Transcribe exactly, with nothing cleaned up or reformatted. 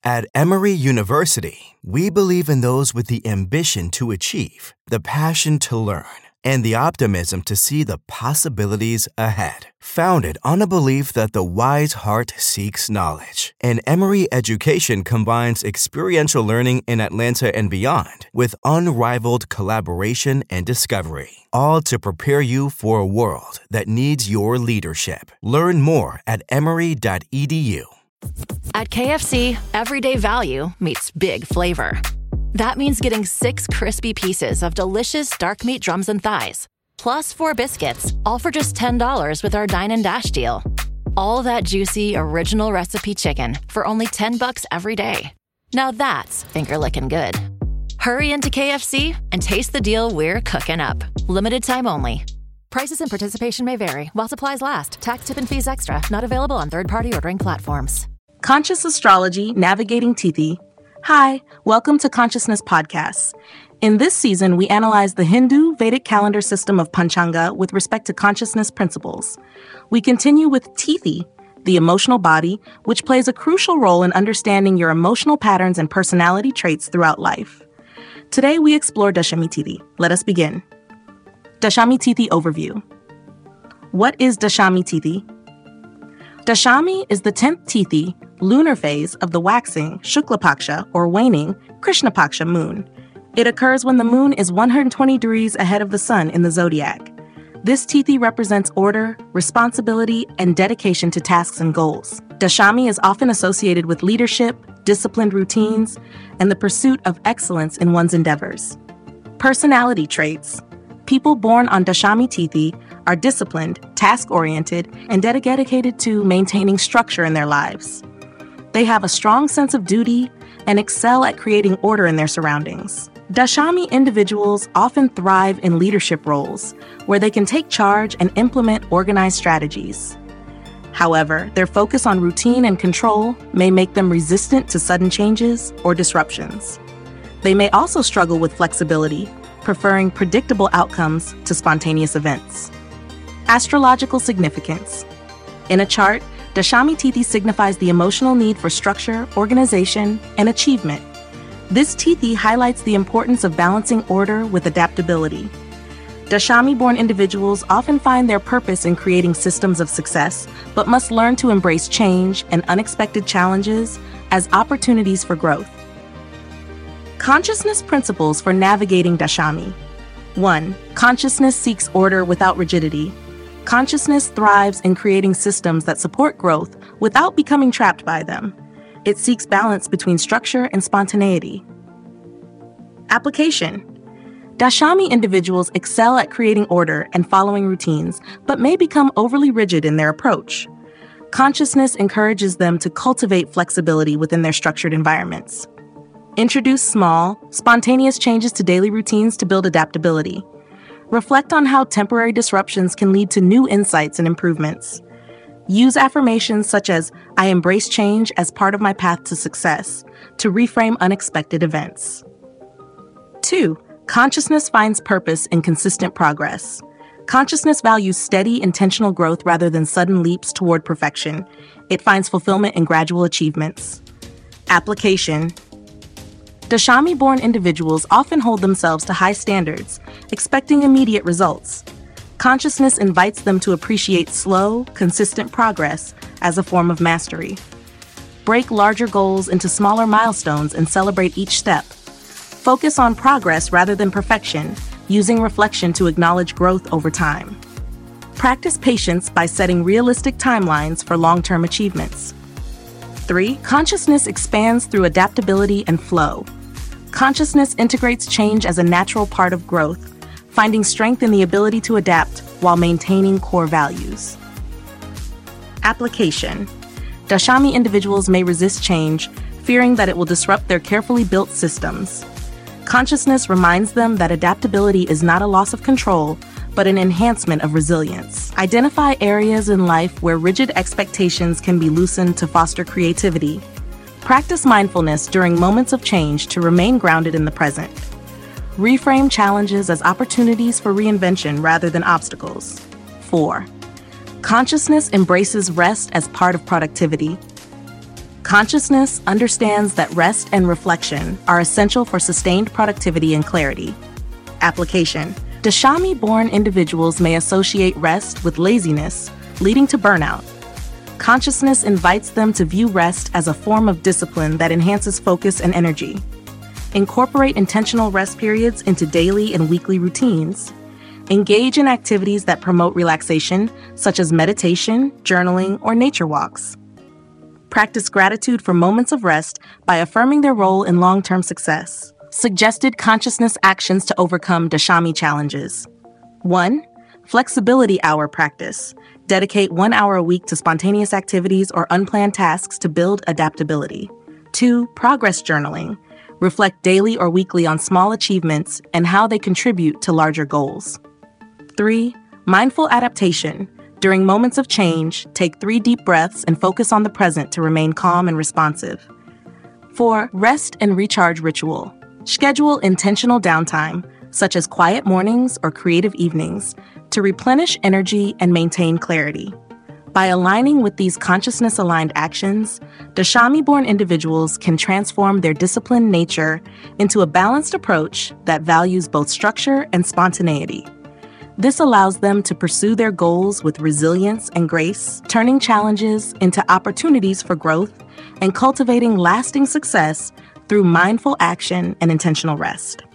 At Emory University, we believe in those with the ambition to achieve, the passion to learn, and the optimism to see the possibilities ahead. Founded on a belief that the wise heart seeks knowledge, and Emory Education combines experiential learning in Atlanta and beyond with unrivaled collaboration and discovery, all to prepare you for a world that needs your leadership. Learn more at emory dot e d u. At K F C, everyday value meets big flavor. That means getting six crispy pieces of delicious dark meat drums and thighs, plus four biscuits, all for just ten dollars with our Dine and Dash deal. All that juicy, original recipe chicken for only ten bucks every day. Now that's finger-licking good. Hurry into K F C and taste the deal we're cooking up. Limited time only. Prices and participation may vary while supplies last. Tax, tip, and fees extra. Not available on third-party ordering platforms. Conscious Astrology, Navigating Tithi. Hi, welcome to Consciousness Podcasts. In this season, we analyze the Hindu Vedic calendar system of Panchanga with respect to consciousness principles. We continue with Tithi, the emotional body, which plays a crucial role in understanding your emotional patterns and personality traits throughout life. Today, we explore Dashami Tithi. Let us begin. Dashami Tithi Overview. What is Dashami Tithi? Dashami is the tenth Tithi, lunar phase of the waxing Shukla Paksha or waning Krishna Paksha moon. It occurs when the moon is one hundred twenty degrees ahead of the sun in the zodiac. This Tithi represents order, responsibility, and dedication to tasks and goals. Dashami is often associated with leadership, disciplined routines, and the pursuit of excellence in one's endeavors. Personality traits. People born on Dashami Tithi are disciplined, task-oriented, and dedicated to maintaining structure in their lives. They have a strong sense of duty and excel at creating order in their surroundings. Dashami individuals often thrive in leadership roles, where they can take charge and implement organized strategies. However, their focus on routine and control may make them resistant to sudden changes or disruptions. They may also struggle with flexibility, preferring predictable outcomes to spontaneous events. Astrological significance. In a chart, Dashami Tithi signifies the emotional need for structure, organization, and achievement. This Tithi highlights the importance of balancing order with adaptability. Dashami-born individuals often find their purpose in creating systems of success, but must learn to embrace change and unexpected challenges as opportunities for growth. Consciousness principles for navigating Dashami. one. Consciousness seeks order without rigidity. Consciousness thrives in creating systems that support growth without becoming trapped by them. It seeks balance between structure and spontaneity. Application. Dashami individuals excel at creating order and following routines, but may become overly rigid in their approach. Consciousness encourages them to cultivate flexibility within their structured environments. Introduce small, spontaneous changes to daily routines to build adaptability. Reflect on how temporary disruptions can lead to new insights and improvements. Use affirmations such as, "I embrace change as part of my path to success," to reframe unexpected events. two. Consciousness finds purpose in consistent progress. Consciousness values steady, intentional growth rather than sudden leaps toward perfection. It finds fulfillment in gradual achievements. Application. Dashami-born individuals often hold themselves to high standards, expecting immediate results. Consciousness invites them to appreciate slow, consistent progress as a form of mastery. Break larger goals into smaller milestones and celebrate each step. Focus on progress rather than perfection, using reflection to acknowledge growth over time. Practice patience by setting realistic timelines for long-term achievements. three. Consciousness expands through adaptability and flow. Consciousness integrates change as a natural part of growth, finding strength in the ability to adapt while maintaining core values. Application. Dashami individuals may resist change, fearing that it will disrupt their carefully built systems. Consciousness reminds them that adaptability is not a loss of control, but an enhancement of resilience. Identify areas in life where rigid expectations can be loosened to foster creativity. Practice mindfulness during moments of change to remain grounded in the present. Reframe challenges as opportunities for reinvention rather than obstacles. four. Consciousness embraces rest as part of productivity. Consciousness understands that rest and reflection are essential for sustained productivity and clarity. Application: Dashami-born individuals may associate rest with laziness, leading to burnout. Consciousness invites them to view rest as a form of discipline that enhances focus and energy. Incorporate intentional rest periods into daily and weekly routines. Engage in activities that promote relaxation, such as meditation, journaling, or nature walks. Practice gratitude for moments of rest by affirming their role in long-term success. Suggested consciousness actions to overcome Dashami challenges. one. Flexibility hour practice. Dedicate one hour a week to spontaneous activities or unplanned tasks to build adaptability. two. Progress journaling. Reflect daily or weekly on small achievements and how they contribute to larger goals. three. Mindful adaptation. During moments of change, take three deep breaths and focus on the present to remain calm and responsive. four. Rest and recharge ritual. Schedule intentional downtime, such as quiet mornings or creative evenings, to replenish energy and maintain clarity. By aligning with these consciousness-aligned actions, Dashami-born individuals can transform their disciplined nature into a balanced approach that values both structure and spontaneity. This allows them to pursue their goals with resilience and grace, turning challenges into opportunities for growth and cultivating lasting success through mindful action and intentional rest.